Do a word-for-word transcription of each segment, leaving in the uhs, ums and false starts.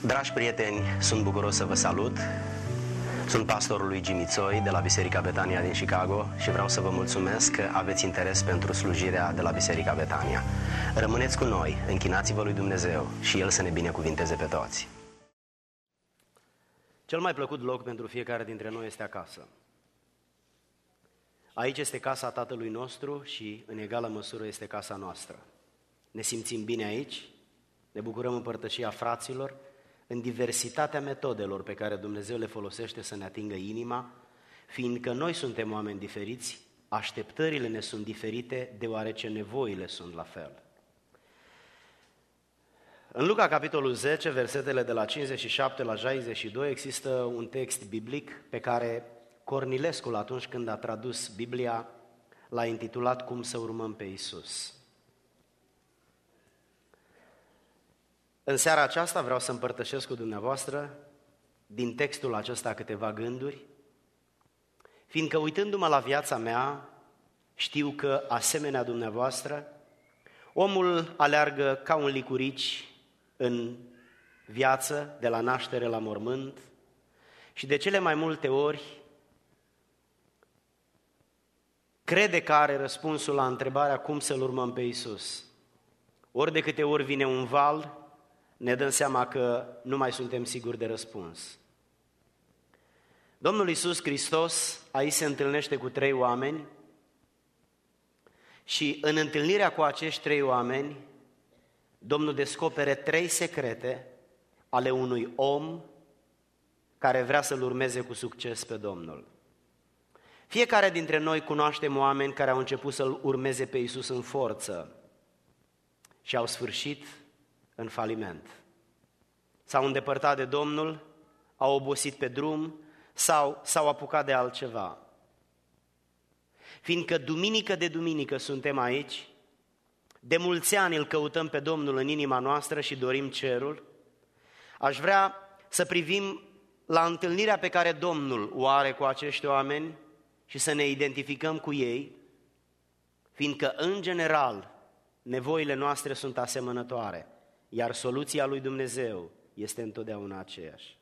Dragi prieteni, sunt bucuros să vă salut. Sunt pastorul lui Jimmy Tsoi de la Biserica Betania din Chicago și vreau să vă mulțumesc că aveți interes pentru slujirea de la Biserica Betania. Rămâneți cu noi, închinați-vă lui Dumnezeu și El să ne binecuvinteze pe toți. Cel mai plăcut loc pentru fiecare dintre noi este acasă. Aici este casa Tatălui nostru și în egală măsură este casa noastră. Ne simțim bine aici, ne bucurăm în părtășia fraților, în diversitatea metodelor pe care Dumnezeu le folosește să ne atingă inima, fiindcă noi suntem oameni diferiți, așteptările ne sunt diferite, deoarece nevoile sunt la fel. În Luca, capitolul zece, versetele de la cincizeci și șapte la șaizeci și doi, există un text biblic pe care Cornilescu, atunci când a tradus Biblia, l-a intitulat Cum să urmăm pe Iisus. În seara aceasta vreau să împărtășesc cu dumneavoastră din textul acesta câteva gânduri, fiindcă uitându-mă la viața mea, știu că, asemenea dumneavoastră, omul aleargă ca un licurici în viață, de la naștere la mormânt, și de cele mai multe ori crede că are răspunsul la întrebarea cum să-L urmăm pe Iisus. Ori de câte ori vine un val, ne dăm seama că nu mai suntem siguri de răspuns. Domnul Iisus Hristos aici se întâlnește cu trei oameni și în întâlnirea cu acești trei oameni, Domnul descopere trei secrete ale unui om care vrea să-L urmeze cu succes pe Domnul. Fiecare dintre noi cunoaștem oameni care au început să-L urmeze pe Iisus în forță și au sfârșit în faliment. S-au îndepărtat de Domnul, au obosit pe drum sau s-au apucat de altceva. Fiindcă duminică de duminică suntem aici, de mulți ani îl căutăm pe Domnul în inima noastră și dorim cerul, aș vrea să privim la întâlnirea pe care Domnul o are cu acești oameni și să ne identificăm cu ei, fiindcă, în general, nevoile noastre sunt asemănătoare, iar soluția lui Dumnezeu este întotdeauna aceeași.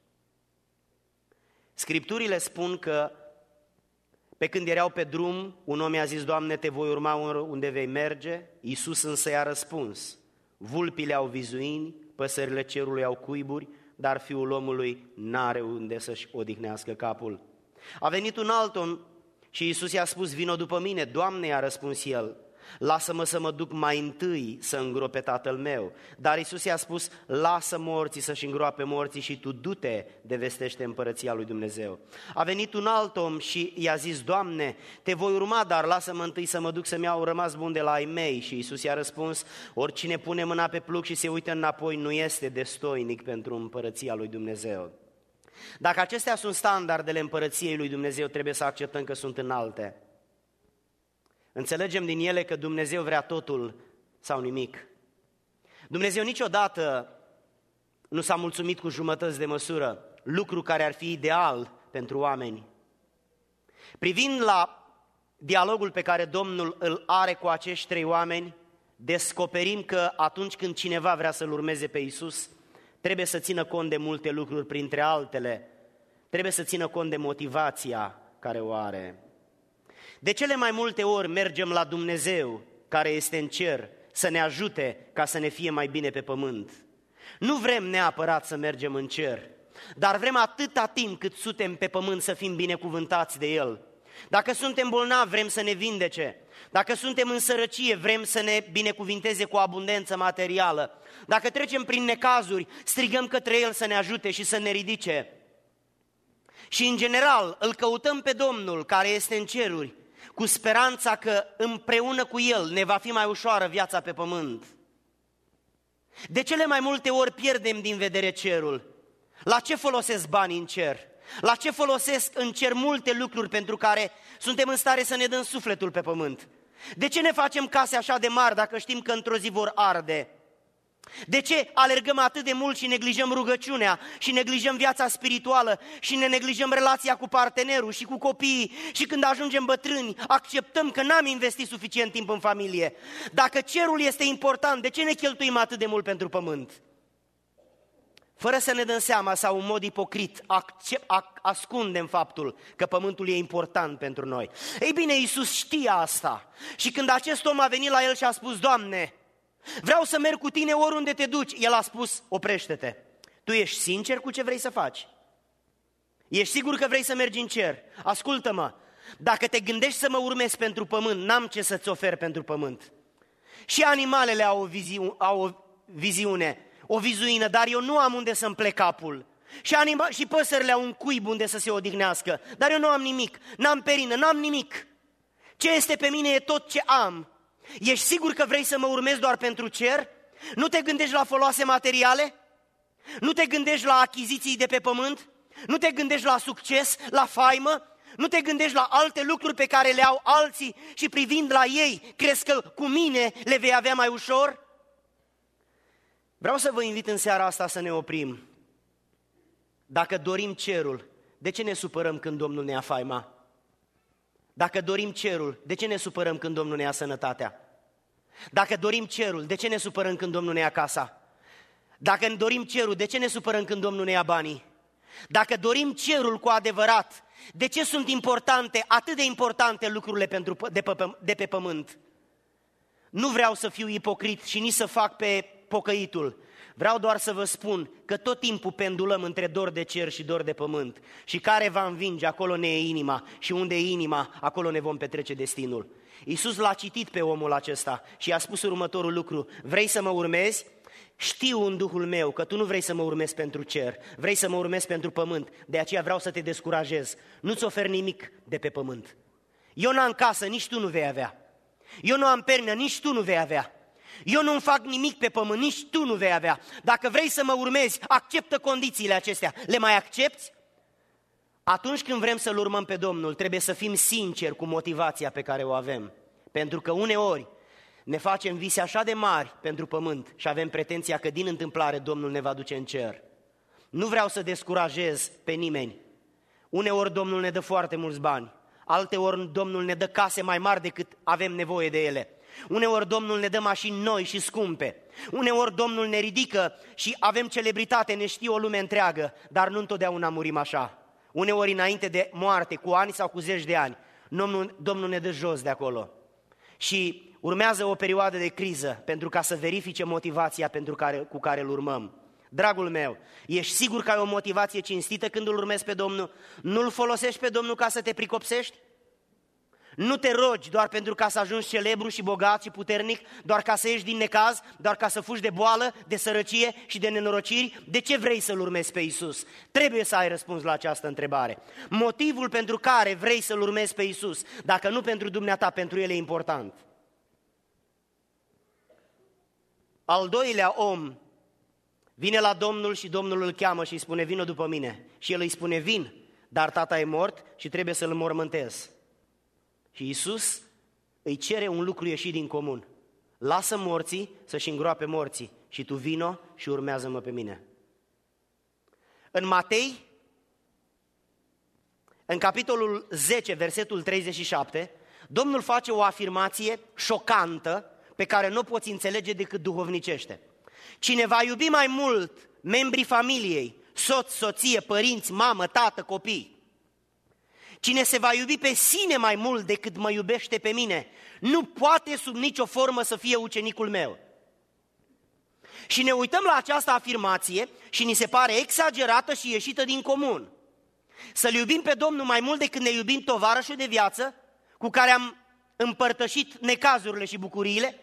Scripturile spun că pe când erau pe drum, un om i-a zis: Doamne, te voi urma unde vei merge. Iisus însă i-a răspuns: vulpile au vizuini, păsările cerului au cuiburi, dar Fiul omului n-are unde să-și odihnească capul. A venit un alt om și Iisus i-a spus: vino după mine. Doamne, i-a răspuns el, lasă-mă să mă duc mai întâi să îngrop pe tatăl meu. Dar Iisus i-a spus: lasă morții să-și îngroape morții și tu du-te de vestește împărăția lui Dumnezeu. A venit un alt om și i-a zis: Doamne, te voi urma, dar lasă-mă întâi să mă duc să-mi iau rămas bun de la ai mei. Și Iisus i-a răspuns: oricine pune mâna pe plug și se uită înapoi nu este destoinic pentru împărăția lui Dumnezeu. Dacă acestea sunt standardele împărăției lui Dumnezeu, trebuie să acceptăm că sunt înalte. Înțelegem din ele că Dumnezeu vrea totul sau nimic. Dumnezeu niciodată nu s-a mulțumit cu jumătăți de măsură, lucru care ar fi ideal pentru oameni. Privind la dialogul pe care Domnul îl are cu acești trei oameni, descoperim că atunci când cineva vrea să-L urmeze pe Iisus, trebuie să țină cont de multe lucruri, printre altele, trebuie să țină cont de motivația care o are. De cele mai multe ori mergem la Dumnezeu, care este în cer, să ne ajute ca să ne fie mai bine pe pământ. Nu vrem neapărat să mergem în cer, dar vrem atâta timp cât suntem pe pământ să fim binecuvântați de El. Dacă suntem bolnavi, vrem să ne vindece. Dacă suntem în sărăcie, vrem să ne binecuvinteze cu abundență materială. Dacă trecem prin necazuri, strigăm către El să ne ajute și să ne ridice. Și în general îl căutăm pe Domnul care este în ceruri, cu speranța că împreună cu El ne va fi mai ușoară viața pe pământ. De cele mai multe ori pierdem din vedere cerul. La ce folosesc banii în cer? La ce folosesc în cer multe lucruri pentru care suntem în stare să ne dăm sufletul pe pământ? De ce ne facem case așa de mari dacă știm că într-o zi vor arde? De ce alergăm atât de mult și neglijăm rugăciunea și neglijăm viața spirituală și ne neglijăm relația cu partenerul și cu copiii și când ajungem bătrâni acceptăm că n-am investit suficient timp în familie? Dacă cerul este important, de ce ne cheltuim atât de mult pentru pământ? fără să ne dăm seama sau în mod ipocrit, ascundem faptul că pământul e important pentru noi. Ei bine, Iisus știa asta și când acest om a venit la el și a spus: Doamne, vreau să merg cu tine oriunde te duci, el a spus: oprește-te, tu ești sincer cu ce vrei să faci? Ești sigur că vrei să mergi în cer? Ascultă-mă, dacă te gândești să mă urmezi pentru pământ, n-am ce să-ți ofer pentru pământ. Și animalele au o, viziu- au o viziune, o vizuină, dar eu nu am unde să-mi plec capul. Și, anima- și păsările au un cuib unde să se odihnească, dar eu nu am nimic, n-am perină, n-am nimic. Ce este pe mine e tot ce am. Ești sigur că vrei să mă urmezi doar pentru cer? Nu te gândești la foloase materiale? Nu te gândești la achiziții de pe pământ? Nu te gândești la succes, la faimă? Nu te gândești la alte lucruri pe care le au alții și privind la ei, crezi că cu mine le vei avea mai ușor? Vreau să vă invit în seara asta să ne oprim. Dacă dorim cerul, de ce ne supărăm când Domnul ne ia faima? Dacă dorim cerul, de ce ne supărăm când Domnul ne ia sănătatea? Dacă dorim cerul, de ce ne supărăm când Domnul ne ia casa? Dacă dorim cerul, de ce ne supărăm când Domnul ne ia banii? Dacă dorim cerul cu adevărat, de ce sunt importante, atât de importante lucrurile pentru, de, pe, de pe pământ? Nu vreau să fiu ipocrit și nici să fac pe pocăitul. Vreau doar să vă spun că tot timpul pendulăm între dor de cer și dor de pământ. Și care va învinge, acolo ne e inima. Și unde e inima, acolo ne vom petrece destinul. Iisus l-a citit pe omul acesta și i-a spus următorul lucru: vrei să mă urmezi? Știu în Duhul meu că tu nu vrei să mă urmezi pentru cer, vrei să mă urmezi pentru pământ, de aceea vreau să te descurajez. Nu-ți ofer nimic de pe pământ. Eu n-am casă, nici tu nu vei avea. Eu nu am pernă, nici tu nu vei avea. Eu nu-mi fac nimic pe pământ, nici tu nu vei avea. Dacă vrei să mă urmezi, acceptă condițiile acestea. Le mai accepți? Atunci când vrem să-L urmăm pe Domnul, trebuie să fim sinceri cu motivația pe care o avem. Pentru că uneori ne facem vise așa de mari pentru pământ și avem pretenția că din întâmplare Domnul ne va duce în cer. Nu vreau să descurajez pe nimeni. Uneori Domnul ne dă foarte mulți bani, alteori Domnul ne dă case mai mari decât avem nevoie de ele. Uneori Domnul ne dă mașini noi și scumpe. Uneori Domnul ne ridică și avem celebritate, ne știe o lume întreagă, dar nu întotdeauna murim așa. Uneori înainte de moarte, cu ani sau cu zeci de ani, Domnul, Domnul ne dă jos de acolo. Și urmează o perioadă de criză pentru ca să verifice motivația pentru care, cu care îl urmăm. Dragul meu, ești sigur că ai o motivație cinstită când îl urmezi pe Domnul? Nu-L folosești pe Domnul ca să te pricopsești? Nu te rogi doar pentru ca să ajungi celebru și bogat și puternic, doar ca să ieși din necaz, doar ca să fugi de boală, de sărăcie și de nenorociri? De ce vrei să-L urmezi pe Iisus? Trebuie să ai răspuns la această întrebare. Motivul pentru care vrei să-L urmezi pe Iisus, dacă nu pentru dumneata, pentru El e important. Al doilea om vine la Domnul și Domnul îl cheamă și îi spune: vină după mine. Și el îi spune: vin, dar tata e mort și trebuie să-l înmormântez. Și Iisus îi cere un lucru ieșit din comun: lasă morții să-și îngroape morții și tu vino și urmează-mă pe mine. În Matei, în capitolul zece, versetul treizeci și șapte, Domnul face o afirmație șocantă pe care nu o poți înțelege decât duhovnicește. Cine va iubi mai mult membrii familiei, soț, soție, părinți, mamă, tată, copii, cine se va iubi pe sine mai mult decât mă iubește pe mine, nu poate sub nicio formă să fie ucenicul meu. Și ne uităm la această afirmație și ni se pare exagerată și ieșită din comun. Să-L iubim pe Domnul mai mult decât ne iubim tovarășul de viață, cu care am împărtășit necazurile și bucuriile?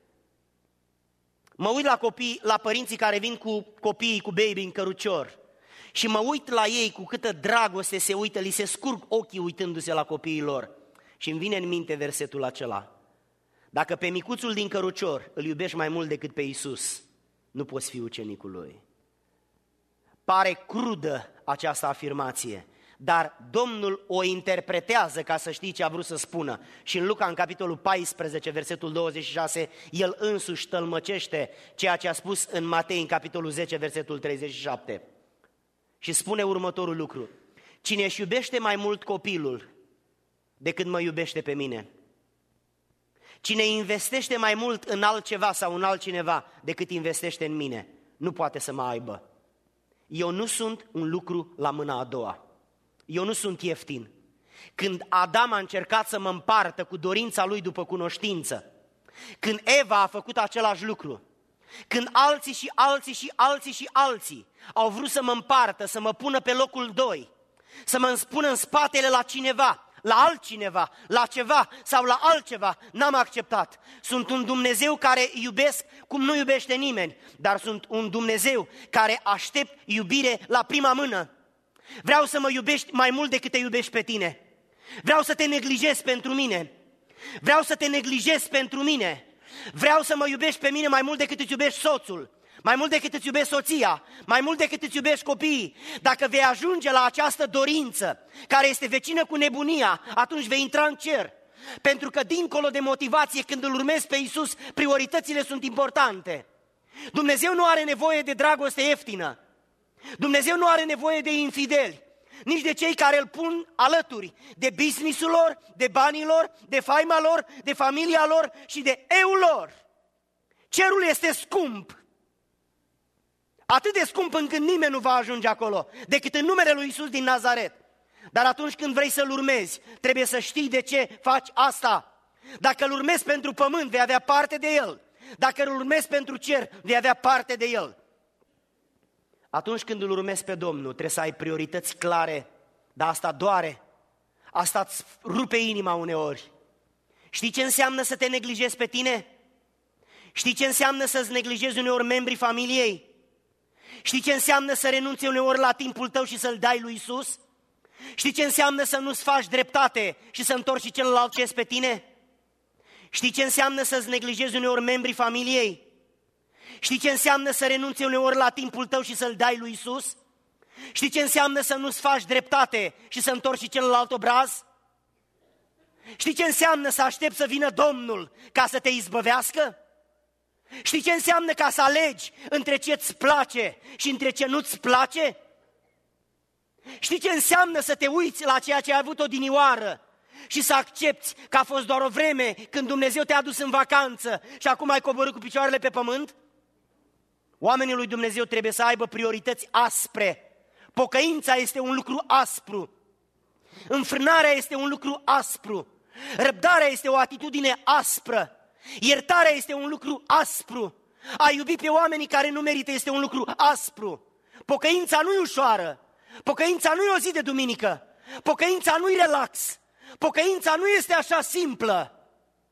Mă uit la copii, la părinții care vin cu copiii, cu baby în cărucior și mă uit la ei cu câtă dragoste se uită, li se scurg ochii uitându-se la copiii lor și îmi vine în minte versetul acela: dacă pe micuțul din cărucior îl iubești mai mult decât pe Iisus, nu poți fi ucenicul Lui. Pare crudă această afirmație, dar Domnul o interpretează ca să știi ce a vrut să spună. Și în Luca, în capitolul paisprezece, versetul douăzeci și șase, El însuși tălmăcește ceea ce a spus în Matei, în capitolul zece, versetul treizeci și șapte. Și spune următorul lucru: cine își iubește mai mult copilul decât mă iubește pe mine, cine investește mai mult în altceva sau în altcineva decât investește în mine, nu poate să mă aibă. Eu nu sunt un lucru la mâna a doua. Eu nu sunt ieftin. Când Adam a încercat să mă împartă cu dorința lui după cunoștință, când Eva a făcut același lucru, când alții și alții și alții și alții au vrut să mă împartă, să mă pună pe locul doi, să mă spună în spatele la cineva, la altcineva, la ceva sau la altceva, n-am acceptat. Sunt un Dumnezeu care iubesc cum nu iubește nimeni, dar sunt un Dumnezeu care aștept iubire la prima mână. Vreau să mă iubești mai mult decât te iubești pe tine. Vreau să te neglijez pentru mine. Vreau să te neglijez pentru mine. Vreau să mă iubești pe mine mai mult decât îți iubești soțul, mai mult decât îți iubești soția, mai mult decât îți iubești copiii. Dacă vei ajunge la această dorință, care este vecină cu nebunia, atunci vei intra în cer. Pentru că dincolo de motivație, când îl urmezi pe Iisus, prioritățile sunt importante. Dumnezeu nu are nevoie de dragoste ieftină. Dumnezeu nu are nevoie de infideli, nici de cei care îl pun alături de business-ul lor, de banii lor, de faima lor, de familia lor și de eul lor. Cerul este scump. Atât de scump încât nimeni nu va ajunge acolo, decât în numele lui Iisus din Nazaret. Dar atunci când vrei să-L urmezi, trebuie să știi de ce faci asta. Dacă îl urmezi pentru pământ, vei avea parte de El. Dacă îl urmezi pentru cer, vei avea parte de El. Atunci când îl urmezi pe Domnul, trebuie să ai priorități clare, dar asta doare. Asta îți rupe inima uneori. Știi ce înseamnă să te neglijezi pe tine? Știi ce înseamnă să-ți neglijezi uneori membrii familiei? Știi ce înseamnă să renunți uneori la timpul tău și să-l dai lui Iisus? Știi ce înseamnă să nu-ți faci dreptate și să întorci și celălalt ce pe tine? Știi ce înseamnă să-ți neglijezi uneori membrii familiei? Știi ce înseamnă să renunți uneori la timpul tău și să-l dai lui Iisus? Știi ce înseamnă să nu-ți faci dreptate și să întorci și celălalt obraz? Știi ce înseamnă să aștepți să vină Domnul ca să te izbăvească? Știi ce înseamnă ca să alegi între ce îți place și între ce nu-ți place? Știi ce înseamnă să te uiți la ceea ce ai avut odinioară și să accepti că a fost doar o vreme când Dumnezeu te-a dus în vacanță și acum ai coborât cu picioarele pe pământ? Oamenii lui Dumnezeu trebuie să aibă priorități aspre. Pocăința este un lucru aspru. Înfrânarea este un lucru aspru. Răbdarea este o atitudine aspră. Iertarea este un lucru aspru. A iubi pe oamenii care nu merită este un lucru aspru. Pocăința nu e ușoară. Pocăința nu e o zi de duminică. Pocăința nu e relax. Pocăința nu este așa simplă.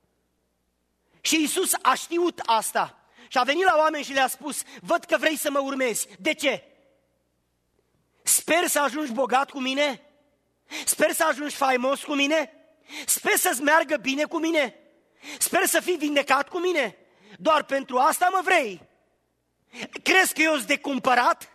Și Iisus a știut asta. Și a venit la oameni și le-a spus: văd că vrei să mă urmezi. De ce? Sper să ajungi bogat cu mine? Sper să ajungi faimos cu mine? Sper să-ți meargă bine cu mine? Sper să fii vindecat cu mine? Doar pentru asta mă vrei? Crezi că eu sunt de cumpărat?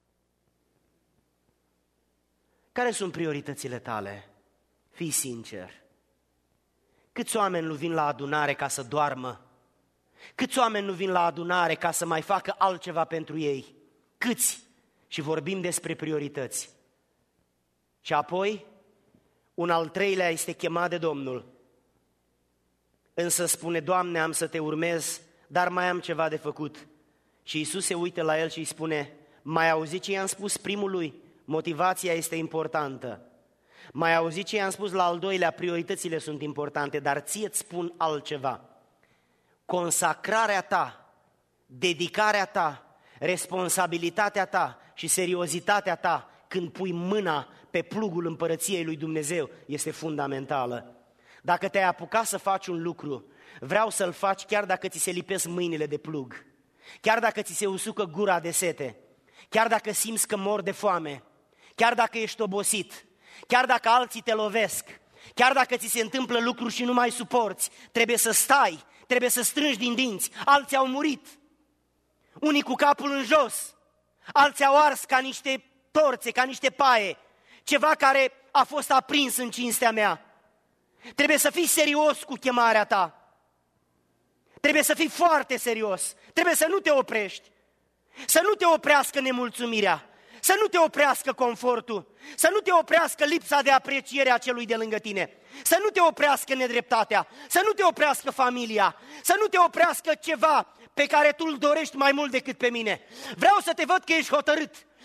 Care sunt prioritățile tale? Fii sincer. Câți oameni nu vin la adunare ca să doarmă? Câți oameni nu vin la adunare ca să mai facă altceva pentru ei? Câți? Și vorbim despre priorități. Și apoi, un al treilea este chemat de Domnul. Însă spune: Doamne, am să te urmez, dar mai am ceva de făcut. Și Iisus se uită la el și îi spune: mai auzi ce i-am spus primului? Motivația este importantă. Mai auzi ce i-am spus la al doilea? Prioritățile sunt importante, dar ție îți spun altceva. Consacrarea ta, dedicarea ta, responsabilitatea ta și seriozitatea ta când pui mâna pe plugul împărăției lui Dumnezeu este fundamentală. Dacă te-ai apucat să faci un lucru, vreau să-l faci chiar dacă ți se lipesc mâinile de plug, chiar dacă ți se usucă gura de sete, chiar dacă simți că mor de foame, chiar dacă ești obosit, chiar dacă alții te lovesc, chiar dacă ți se întâmplă lucruri și nu mai suporți, trebuie să stai, trebuie să strângi din dinți. Alții au murit, unii cu capul în jos, alții au ars ca niște torțe, ca niște paie, ceva care a fost aprins în cinstea mea. Trebuie să fii serios cu chemarea ta. Trebuie să fii foarte serios. Trebuie să nu te oprești. Să nu te oprească nemulțumirea. Să nu te oprească confortul. Să nu te oprească lipsa de apreciere a celui de lângă tine. Să nu te oprească nedreptatea. Să nu te oprească familia. Să nu te oprească ceva pe care tu îl dorești mai mult decât pe mine. Vreau să te văd că ești hotărât.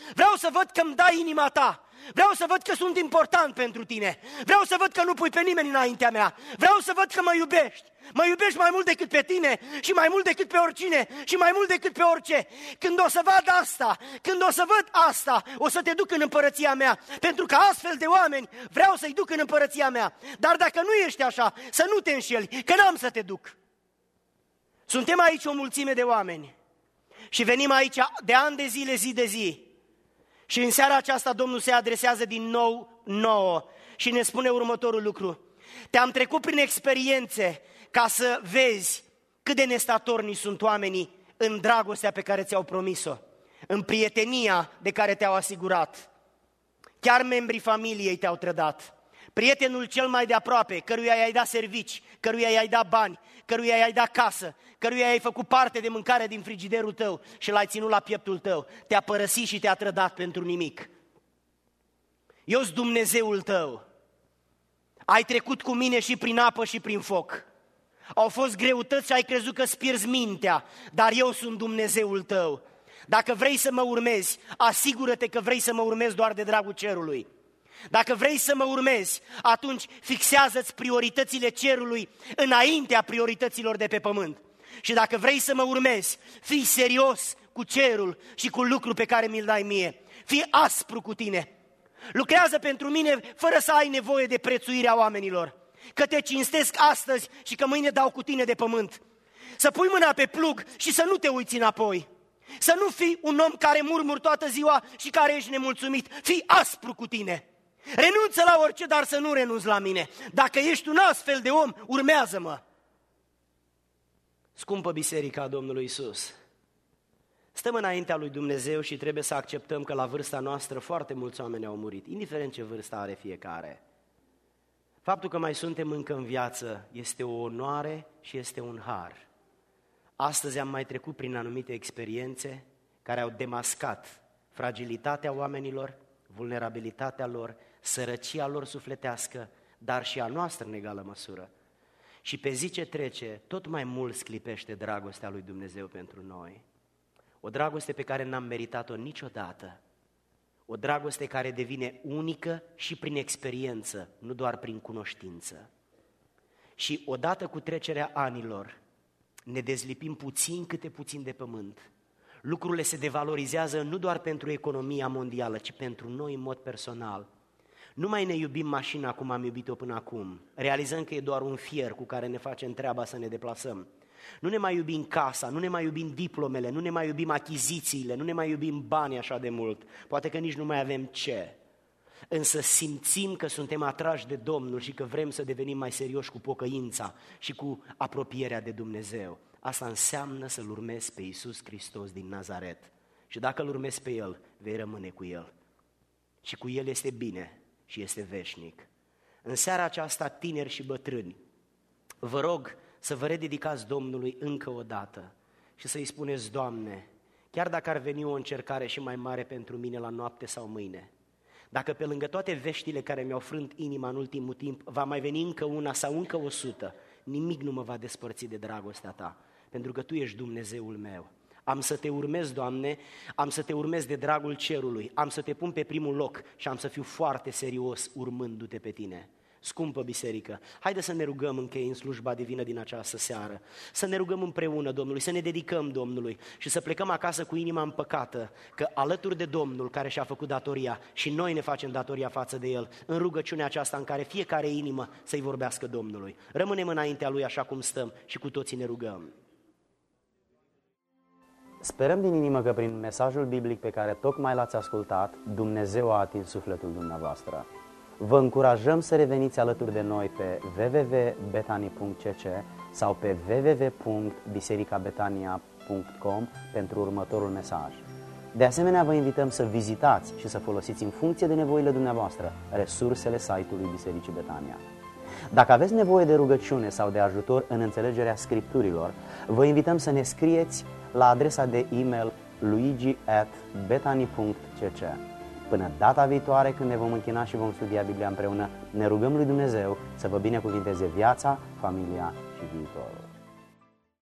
Vreau să văd că îmi dai inima ta. Vreau să văd că sunt important pentru tine. Vreau să văd că nu pui pe nimeni înaintea mea. Vreau să văd că mă iubești. Mă iubești mai mult decât pe tine și mai mult decât pe oricine și mai mult decât pe orice. Când o să văd asta, când o să văd asta, o să te duc în împărăția mea. Pentru că astfel de oameni vreau să-i duc în împărăția mea. Dar dacă nu ești așa, să nu te înșeli, că n-am să te duc. Suntem aici o mulțime de oameni și venim aici de ani de zile, zi de zi. Și în seara aceasta Domnul se adresează din nou nouă și ne spune următorul lucru. Te-am trecut prin experiențe ca să vezi cât de nestatornici sunt oamenii în dragostea pe care ți-au promis-o, în prietenia de care te-au asigurat. Chiar membrii familiei te-au trădat. Prietenul cel mai de aproape, căruia i-ai dat servici, căruia i-ai dat bani, căruia i-ai dat casă, căruia i-ai făcut parte de mâncare din frigiderul tău și l-ai ținut la pieptul tău, te-a părăsit și te-a trădat pentru nimic. Eu-s Dumnezeul tău. Ai trecut cu mine și prin apă și prin foc. Au fost greutăți și ai crezut că-ți pierzi mintea, dar eu sunt Dumnezeul tău. Dacă vrei să mă urmezi, asigură-te că vrei să mă urmezi doar de dragul cerului. Dacă vrei să mă urmezi, atunci fixează-ți prioritățile cerului înaintea priorităților de pe pământ. Și dacă vrei să mă urmezi, fii serios cu cerul și cu lucrul pe care mi-l dai mie. Fii aspru cu tine. Lucrează pentru mine fără să ai nevoie de prețuirea oamenilor. Că te cinstesc astăzi și că mâine dau cu tine de pământ. Să pui mâna pe plug și să nu te uiți înapoi. Să nu fii un om care murmuri toată ziua și care ești nemulțumit. Fii aspru cu tine. Renunță la orice, dar să nu renunți la mine. Dacă ești un astfel de om, urmează-mă. Scumpă biserica Domnului Iisus, stăm înaintea lui Dumnezeu și trebuie să acceptăm că la vârsta noastră foarte mulți oameni au murit, indiferent ce vârstă are fiecare. Faptul că mai suntem încă în viață este o onoare și este un har. Astăzi am mai trecut prin anumite experiențe care au demascat fragilitatea oamenilor, vulnerabilitatea lor, sărăcia lor sufletească, dar și a noastră în egală măsură. Și pe zi ce trece, tot mai mult sclipește dragostea lui Dumnezeu pentru noi. O dragoste pe care n-am meritat-o niciodată. O dragoste care devine unică și prin experiență, nu doar prin cunoștință. Și odată cu trecerea anilor, ne dezlipim puțin câte puțin de pământ. Lucrurile se devalorizează nu doar pentru economia mondială, ci pentru noi în mod personal. Nu mai ne iubim mașina cum am iubit-o până acum. Realizăm că e doar un fier cu care ne facem treaba să ne deplasăm. Nu ne mai iubim casa, nu ne mai iubim diplomele, nu ne mai iubim achizițiile, nu ne mai iubim banii așa de mult. Poate că nici nu mai avem ce. Însă simțim că suntem atrași de Domnul și că vrem să devenim mai serioși cu pocăința și cu apropierea de Dumnezeu. Asta înseamnă să-L urmezi pe Iisus Hristos din Nazaret. Și dacă Îl urmezi pe El, vei rămâne cu El. Și cu El este bine și este veșnic. În seara aceasta, tineri și bătrâni, vă rog să vă rededicați Domnului încă o dată și să-i spuneți: Doamne, chiar dacă ar veni o încercare și mai mare pentru mine la noapte sau mâine, dacă pe lângă toate veștile care mi-au frânt inima în ultimul timp va mai veni încă una sau încă o sută, nimic nu mă va despărți de dragostea Ta, pentru că Tu ești Dumnezeul meu. Am să Te urmez, Doamne, am să Te urmez de dragul cerului, am să Te pun pe primul loc și am să fiu foarte serios urmându-Te pe Tine. Scumpă biserică, haide să ne rugăm închei în slujba divină din această seară, să ne rugăm împreună Domnului, să ne dedicăm Domnului și să plecăm acasă cu inima împăcată, că alături de Domnul care și-a făcut datoria și noi ne facem datoria față de El, în rugăciunea aceasta în care fiecare inimă să-i vorbească Domnului. Rămânem înaintea Lui așa cum stăm și cu toții ne rugăm. Sperăm din inimă că prin mesajul biblic pe care tocmai l-ați ascultat, Dumnezeu a atins sufletul dumneavoastră. Vă încurajăm să reveniți alături de noi pe w w w punct betani punct c c sau pe w w w punct biserica betania punct com pentru următorul mesaj. De asemenea, vă invităm să vizitați și să folosiți în funcție de nevoile dumneavoastră resursele site-ului Bisericii Betania. Dacă aveți nevoie de rugăciune sau de ajutor în înțelegerea Scripturilor, vă invităm să ne scrieți la adresa de e-mail luigi at betani punct c c. Până data viitoare, când ne vom închina și vom studia Biblia împreună, ne rugăm lui Dumnezeu să vă binecuvinteze viața, familia și viitorul.